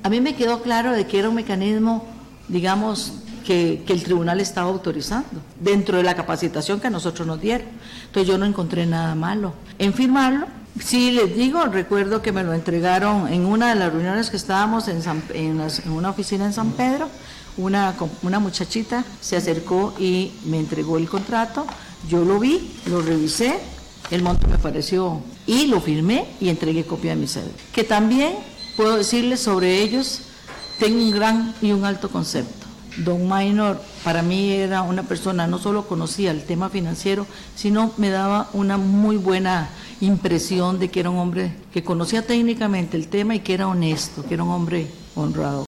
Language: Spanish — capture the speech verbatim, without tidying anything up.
A mí me quedó claro de que era un mecanismo, digamos, que, que el tribunal estaba autorizando, dentro de la capacitación que a nosotros nos dieron. Entonces yo no encontré nada malo en firmarlo. Sí, les digo, recuerdo que me lo entregaron en una de las reuniones que estábamos en, San, en, las, en una oficina en San Pedro, una, una muchachita se acercó y me entregó el contrato, yo lo vi, lo revisé, el monto me pareció y lo firmé y entregué copia de mi cédula. Que también puedo decirles sobre ellos, tengo un gran y un alto concepto. Don Maynor para mí era una persona, no solo conocía el tema financiero, sino me daba una muy buena impresión de que era un hombre que conocía técnicamente el tema y que era honesto, que era un hombre honrado.